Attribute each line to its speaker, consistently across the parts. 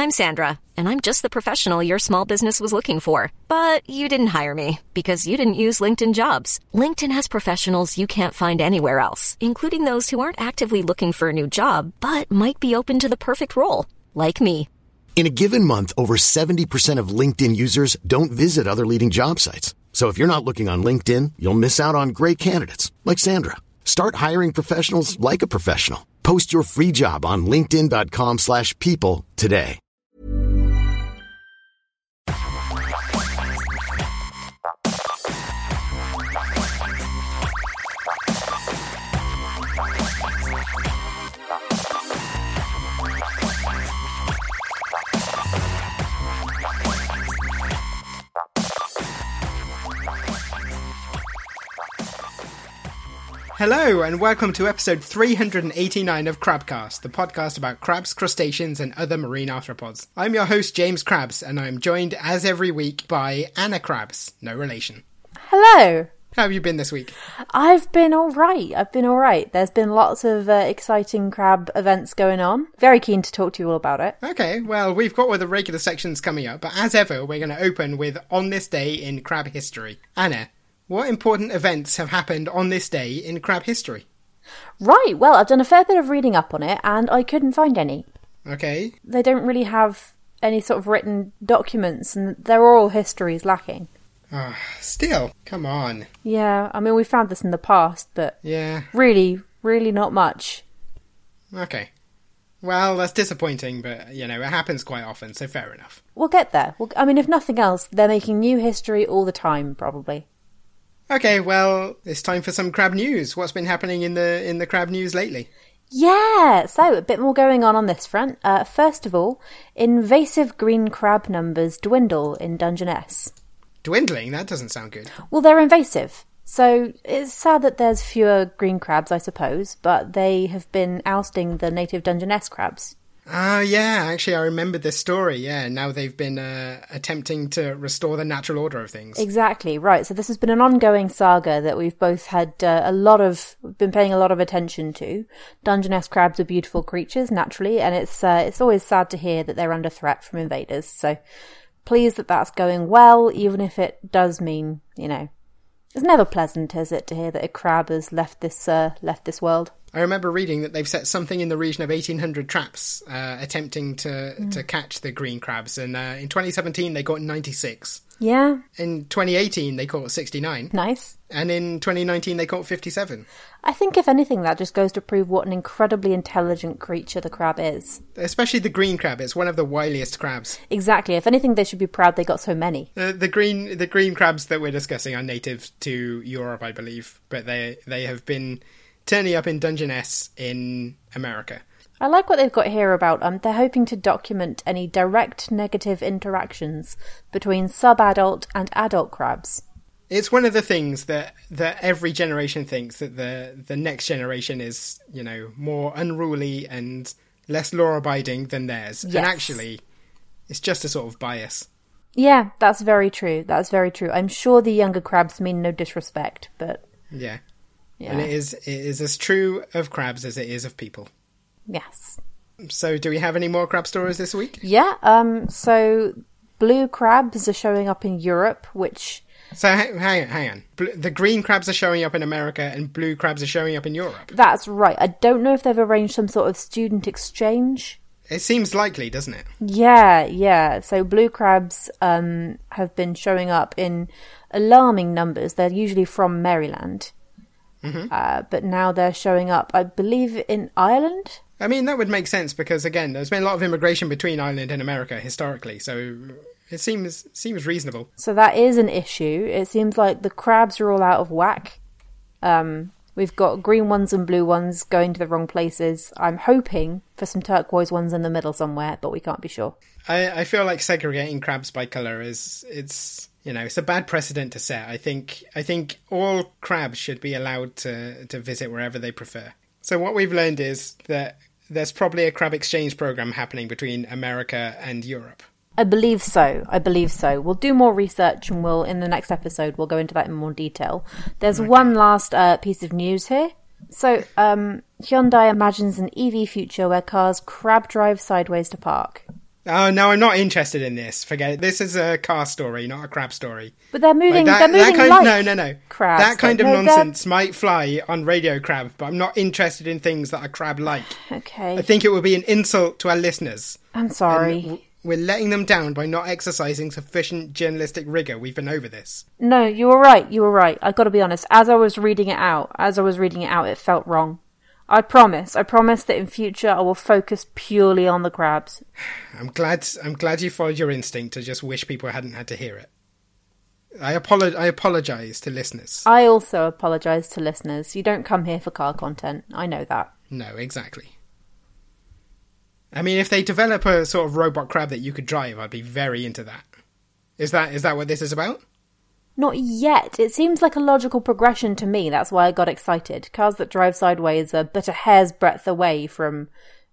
Speaker 1: I'm Sandra, and I'm just the professional your small business was looking for. But you didn't hire me because you didn't use LinkedIn Jobs. LinkedIn has professionals you can't find anywhere else, including those who aren't actively looking for a new job, but might be open to the perfect role, like me.
Speaker 2: In a given month, over 70% of LinkedIn users don't visit other leading job sites. So if you're not looking on LinkedIn, you'll miss out on great candidates like Sandra. Start hiring professionals like a professional. Post your free job on linkedin.com/people today.
Speaker 3: Hello and welcome to episode 389 of Crabcast, the podcast about crabs, crustaceans and other marine arthropods. I'm your host James Krabs and I'm joined as every week by Anna Krabs, no relation.
Speaker 4: Hello.
Speaker 3: How have you been this week?
Speaker 4: I've been alright. There's been lots of exciting crab events going on. Very keen to talk to you all about it.
Speaker 3: Okay, well we've got all the regular sections coming up, but as ever we're going to open with On This Day in Crab History. Anna, what important events have happened on this day in crab history?
Speaker 4: Right, well, I've done a fair bit of reading up on it, and I couldn't find any.
Speaker 3: Okay.
Speaker 4: They don't really have any sort of written documents, and their oral history is lacking.
Speaker 3: Still, come on.
Speaker 4: Yeah, I mean, we found this in the past, but
Speaker 3: yeah,
Speaker 4: really not much.
Speaker 3: Okay. Well, that's disappointing, but, you know, it happens quite often, so fair enough.
Speaker 4: We'll get there. I mean, if nothing else, they're making new history all the time, probably.
Speaker 3: Okay, well, it's time for some crab news. What's been happening in the crab news lately?
Speaker 4: Yeah, so a bit more going on this front. First of all, invasive green crab numbers dwindle in Dungeness.
Speaker 3: Dwindling? That doesn't sound good.
Speaker 4: Well, they're invasive. So it's sad that there's fewer green crabs, I suppose, but they have been ousting the native Dungeness crabs.
Speaker 3: Yeah, actually I remember this story, yeah. Now they've been attempting to restore the natural order of things.
Speaker 4: Exactly, right. So this has been an ongoing saga that we've both had been paying a lot of attention to. Dungeness crabs are beautiful creatures, naturally, and it's always sad to hear that they're under threat from invaders. So pleased that that's going well, even if it does mean, you know, it's never pleasant, is it, to hear that a crab has left this world.
Speaker 3: I remember reading that they've set something in the region of 1,800 traps attempting to catch the green crabs. And in 2017, they caught 96.
Speaker 4: Yeah.
Speaker 3: In 2018, they caught 69.
Speaker 4: Nice.
Speaker 3: And in 2019, they caught 57.
Speaker 4: I think, if anything, that just goes to prove what an incredibly intelligent creature the crab is.
Speaker 3: Especially the green crab. It's one of the wiliest crabs.
Speaker 4: Exactly. If anything, they should be proud they got so many.
Speaker 3: The green crabs that we're discussing are native to Europe, I believe. But they have been turning up in Dungeness in America.
Speaker 4: I like what they've got here about they're hoping to document any direct negative interactions between subadult and adult crabs.
Speaker 3: It's one of the things that every generation thinks, that the next generation is, you know, more unruly and less law-abiding than theirs.
Speaker 4: Yes.
Speaker 3: And actually, it's just a sort of bias.
Speaker 4: Yeah, that's very true. I'm sure the younger crabs mean no disrespect, but...
Speaker 3: Yeah.
Speaker 4: Yeah.
Speaker 3: And it is as true of crabs as it is of people.
Speaker 4: Yes.
Speaker 3: So do we have any more crab stories this week?
Speaker 4: Yeah, so blue crabs are showing up in Europe, which...
Speaker 3: So hang on. The green crabs are showing up in America and blue crabs are showing up in Europe?
Speaker 4: That's right. I don't know if they've arranged some sort of student exchange.
Speaker 3: It seems likely, doesn't it?
Speaker 4: Yeah. So blue crabs have been showing up in alarming numbers. They're usually from Maryland. Mm-hmm. But now they're showing up, I believe, in Ireland?
Speaker 3: I mean, that would make sense because, again, there's been a lot of immigration between Ireland and America historically, so it seems reasonable.
Speaker 4: So that is an issue. It seems like the crabs are all out of whack. We've got green ones and blue ones going to the wrong places. I'm hoping for some turquoise ones in the middle somewhere, but we can't be sure.
Speaker 3: I feel like segregating crabs by colour it's a bad precedent to set. I think all crabs should be allowed to visit wherever they prefer. So what we've learned is that there's probably a crab exchange program happening between America and Europe.
Speaker 4: I believe so. We'll do more research and in the next episode, we'll go into that in more detail. There's one last piece of news here. So, Hyundai imagines an EV future where cars crab drive sideways to park.
Speaker 3: Oh, no, I'm not interested in this. Forget it. This is a car story, not a crab story.
Speaker 4: But they're moving,
Speaker 3: Like
Speaker 4: they're moving like
Speaker 3: no.
Speaker 4: crabs.
Speaker 3: That kind of
Speaker 4: No,
Speaker 3: nonsense might fly on Radio Crab, but I'm not interested in things that are crab-like.
Speaker 4: Okay.
Speaker 3: I think it would be an insult to our listeners.
Speaker 4: I'm sorry.
Speaker 3: And we're letting them down by not exercising sufficient journalistic rigour. We've been over this.
Speaker 4: No, you were right. I've got to be honest. As I was reading it out, it felt wrong. I promise that in future I will focus purely on the crabs.
Speaker 3: I'm glad you followed your instinct to just wish people hadn't had to hear it. I apologise to listeners.
Speaker 4: I also apologise to listeners. You don't come here for car content. I know that.
Speaker 3: No, exactly. I mean, if they develop a sort of robot crab that you could drive, I'd be very into that. Is that what this is about?
Speaker 4: Not yet. It seems like a logical progression to me. That's why I got excited. Cars that drive sideways are but a hair's breadth away from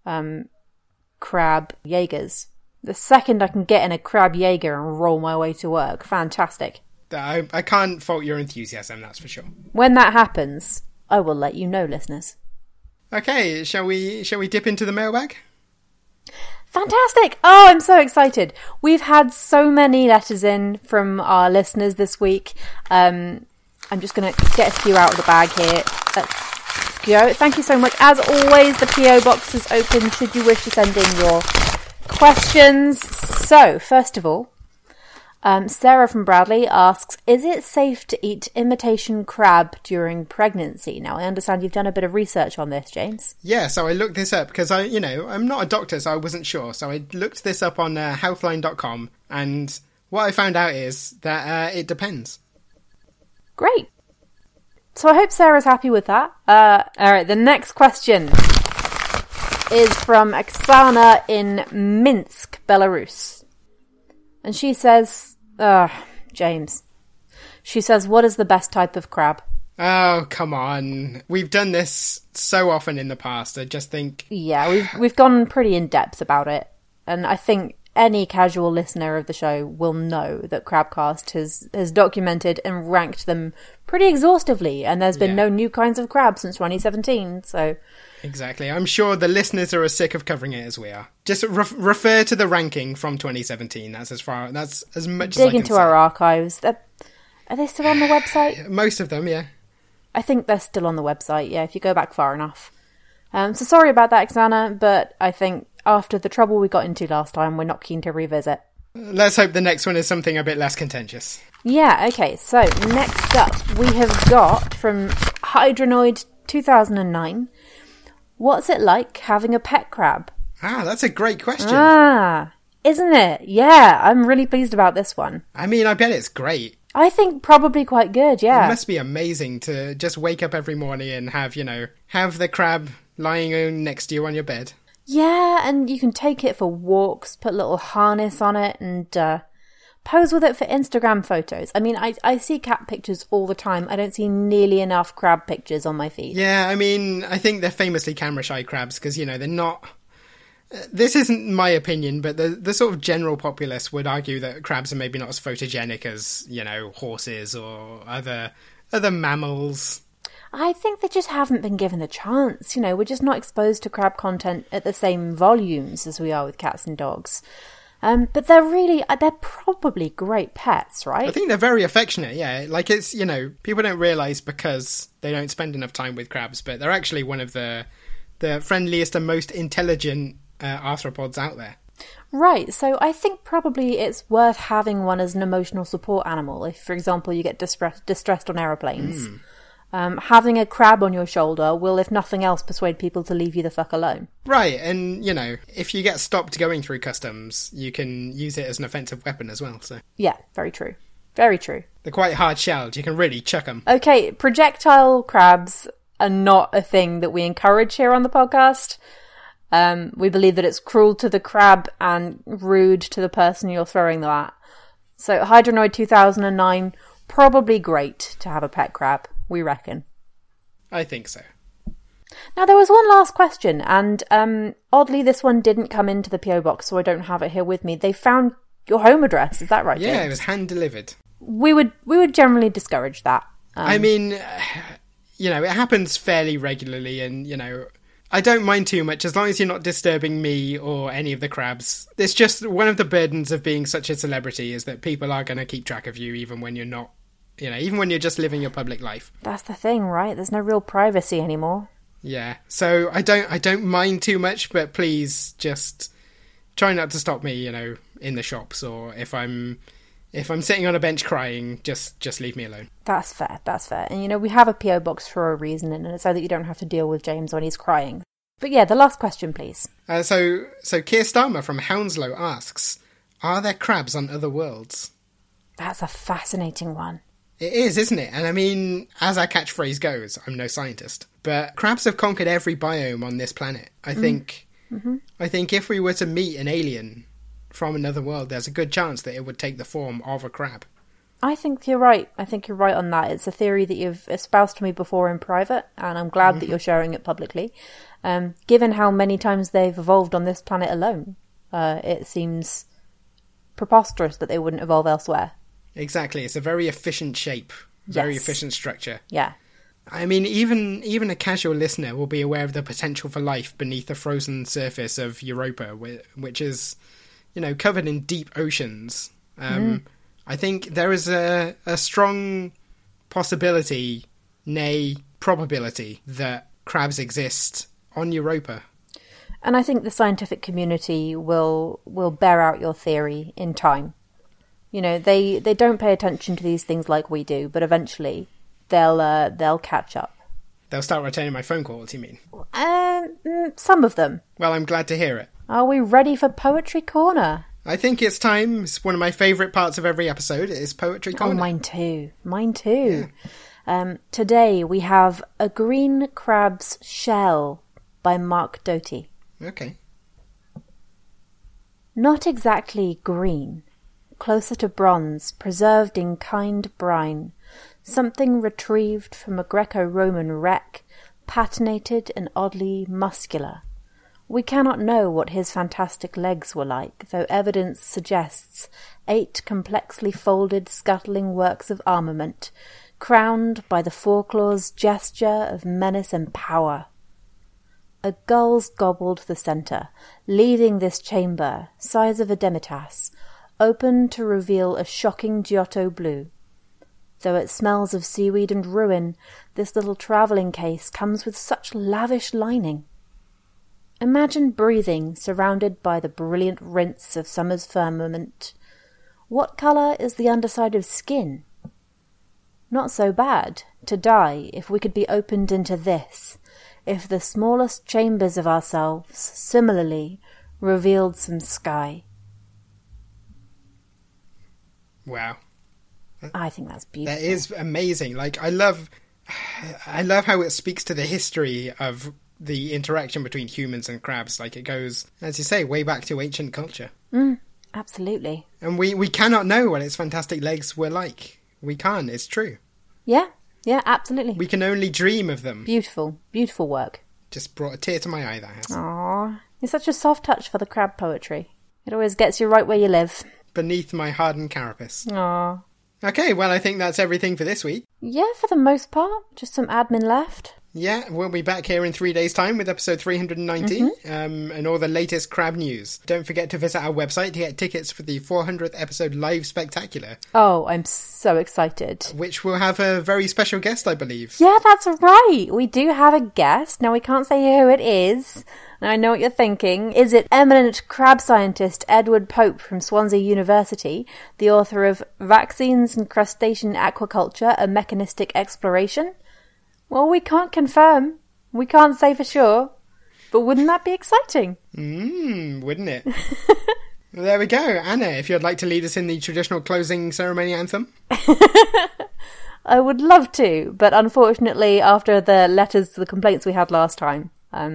Speaker 4: crab Jaegers. The second I can get in a crab Jaeger and roll my way to work, fantastic.
Speaker 3: I can't fault your enthusiasm, that's for sure.
Speaker 4: When that happens, I will let you know, listeners.
Speaker 3: Okay, shall we dip into the mailbag?
Speaker 4: Fantastic! Oh, I'm so excited. We've had so many letters in from our listeners this week. I'm just going to get a few out of the bag here. Let's go. Thank you so much. As always, the PO box is open should you wish to send in your questions. So, first of all, Sarah from Bradley asks, is it safe to eat imitation crab during pregnancy? Now, I understand you've done a bit of research on this, James.
Speaker 3: Yeah, so I looked this up because I'm not a doctor, so I wasn't sure. So I looked this up on healthline.com, and what I found out is that it depends.
Speaker 4: Great. So I hope Sarah's happy with that. All right, the next question is from Oksana in Minsk, Belarus. And she says, James. She says, what is the best type of crab?
Speaker 3: Oh, come on. We've done this so often in the past. I just think...
Speaker 4: Yeah, we've gone pretty in-depth about it. And I think any casual listener of the show will know that Crabcast has documented and ranked them pretty exhaustively. And there's been no new kinds of crab since 2017, so...
Speaker 3: Exactly. I'm sure the listeners are as sick of covering it as we are. Just refer to the ranking from 2017. That's as much as I can say.
Speaker 4: Dig into our archives. Are they still on the website?
Speaker 3: Most of them, yeah.
Speaker 4: I think they're still on the website, yeah, if you go back far enough. So sorry about that, Oksana, but I think after the trouble we got into last time, we're not keen to revisit.
Speaker 3: Let's hope the next one is something a bit less contentious.
Speaker 4: Yeah, okay, so next up we have got from Hydronoid 2009... What's it like having a pet crab?
Speaker 3: Ah, that's a great question.
Speaker 4: Isn't it? Yeah, I'm really pleased about this one.
Speaker 3: I mean, I bet it's great.
Speaker 4: I think probably quite good, yeah.
Speaker 3: It must be amazing to just wake up every morning and have the crab lying next to you on your bed.
Speaker 4: Yeah, and you can take it for walks, put a little harness on it, and pose with it for Instagram photos. I mean, I see cat pictures all the time. I don't see nearly enough crab pictures on my feed.
Speaker 3: Yeah, I mean, I think they're famously camera shy crabs because, they're not... This isn't my opinion, but the sort of general populace would argue that crabs are maybe not as photogenic as, horses or other mammals. I
Speaker 4: think they just haven't been given the chance. We're just not exposed to crab content at the same volumes as we are with cats and dogs. But they're probably great pets, right?
Speaker 3: I think they're very affectionate, yeah. Like it's, people don't realise because they don't spend enough time with crabs, but they're actually one of the friendliest and most intelligent arthropods out there.
Speaker 4: Right, so I think probably it's worth having one as an emotional support animal. If, for example, you get distressed on aeroplanes. Having a crab on your shoulder will, if nothing else, persuade people to leave you the fuck alone.
Speaker 3: Right, and, if you get stopped going through customs, you can use it as an offensive weapon as well, so... Yeah,
Speaker 4: very true. Very true.
Speaker 3: They're quite hard-shelled, you can really chuck them.
Speaker 4: Okay, projectile crabs are not a thing that we encourage here on the podcast. We believe that it's cruel to the crab and rude to the person you're throwing them at. So, Hydronoid 2009, probably great to have a pet crab. We reckon.
Speaker 3: I think so.
Speaker 4: Now, there was one last question, and oddly, this one didn't come into the PO box, so I don't have it here with me. They found your home address. Is that right, James?
Speaker 3: Yeah, it was hand-delivered.
Speaker 4: We would generally discourage that.
Speaker 3: I mean, it happens fairly regularly, and, I don't mind too much as long as you're not disturbing me or any of the crabs. It's just one of the burdens of being such a celebrity is that people are going to keep track of you even when you're not, even when you're just living your public life.
Speaker 4: That's the thing, right? There's no real privacy anymore.
Speaker 3: Yeah, so I don't mind too much, but please just try not to stop me, in the shops, or if I'm sitting on a bench crying, just leave me alone.
Speaker 4: That's fair. And we have a PO box for a reason, and it's so that you don't have to deal with James when he's crying. But yeah, the last question, please.
Speaker 3: So Keir Starmer from Hounslow asks, are there crabs on other worlds?
Speaker 4: That's a fascinating one.
Speaker 3: It is, isn't it? And I mean, as our catchphrase goes, I'm no scientist, but crabs have conquered every biome on this planet. I think if we were to meet an alien from another world, there's a good chance that it would take the form of a crab.
Speaker 4: I think you're right. On that. It's a theory that you've espoused to me before in private, and I'm glad that you're sharing it publicly. Given how many times they've evolved on this planet alone, it seems preposterous that they wouldn't evolve elsewhere.
Speaker 3: Exactly. It's a very efficient shape, very efficient structure.
Speaker 4: Yeah.
Speaker 3: I mean, even a casual listener will be aware of the potential for life beneath the frozen surface of Europa, which is, covered in deep oceans. I think there is a strong possibility, nay, probability, that crabs exist on Europa.
Speaker 4: And I think the scientific community will bear out your theory in time. They don't pay attention to these things like we do, but eventually they'll catch up.
Speaker 3: They'll start returning my phone calls, you mean?
Speaker 4: Some of them.
Speaker 3: Well, I'm glad to hear it.
Speaker 4: Are we ready for Poetry Corner?
Speaker 3: I think it's time. It's one of my favourite parts of every episode. It is Poetry Corner.
Speaker 4: Oh, mine too. Yeah. Today we have A Green Crab's Shell by Mark Doty.
Speaker 3: Okay.
Speaker 4: Not exactly green. Closer to bronze, preserved in kind brine. Something retrieved from a Greco-Roman wreck, patinated and oddly muscular. We cannot know what his fantastic legs were like, though evidence suggests 8 complexly folded, scuttling works of armament, crowned by the foreclaws gesture of menace and power. A gull's gobbled the centre, leading this chamber, size of a demitasse, open to reveal a shocking Giotto blue. Though it smells of seaweed and ruin, this little travelling case comes with such lavish lining. Imagine breathing, surrounded by the brilliant rinse of summer's firmament. What colour is the underside of skin? Not so bad, to die, if we could be opened into this, if the smallest chambers of ourselves, similarly, revealed some sky.
Speaker 3: Wow.
Speaker 4: I think that's beautiful.
Speaker 3: That is amazing. I love how it speaks to the history of the interaction between humans and crabs. It goes, as you say, way back to ancient culture.
Speaker 4: Absolutely.
Speaker 3: And we cannot know what its fantastic legs were like. We can't. It's true.
Speaker 4: Yeah, absolutely.
Speaker 3: We can only dream of them.
Speaker 4: Beautiful work.
Speaker 3: Just brought a tear to my eye, that has.
Speaker 4: Aww. You're such a soft touch for the crab poetry. It always gets you right where you live.
Speaker 3: Beneath my hardened carapace.
Speaker 4: Aww.
Speaker 3: Okay, well, I think that's everything for this week.
Speaker 4: Yeah, for the most part. Just some admin left.
Speaker 3: Yeah, we'll be back here in 3 days' time with episode 390 and all the latest crab news. Don't forget to visit our website to get tickets for the 400th episode live spectacular.
Speaker 4: Oh, I'm so excited.
Speaker 3: Which will have a very special guest, I believe.
Speaker 4: Yeah, that's right. We do have a guest. Now, we can't say who it is. Now, I know what you're thinking. Is it eminent crab scientist Edward Pope from Swansea University, the author of Vaccines and Crustacean Aquaculture, A Mechanistic Exploration? Well, we can't confirm. We can't say for sure. But wouldn't that be exciting?
Speaker 3: Wouldn't it? Well, there we go. Anna, if you'd like to lead us in the traditional closing ceremony anthem.
Speaker 4: I would love to, but unfortunately, after the letters to the complaints we had last time,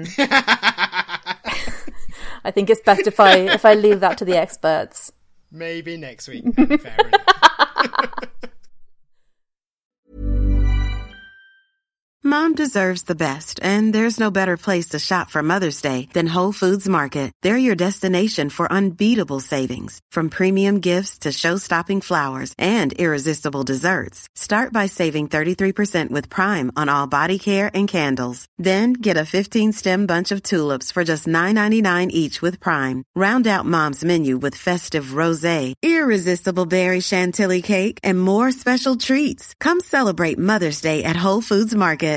Speaker 4: I think it's best if I leave that to the experts.
Speaker 3: Maybe next week. Fair enough.
Speaker 5: Mom deserves the best, and there's no better place to shop for Mother's Day than Whole Foods Market. They're your destination for unbeatable savings, from premium gifts to show-stopping flowers and irresistible desserts. Start by saving 33% with Prime on all body care and candles. Then get a 15-stem bunch of tulips for just $9.99 each with Prime. Round out Mom's menu with festive rosé, irresistible berry chantilly cake, and more special treats. Come celebrate Mother's Day at Whole Foods Market.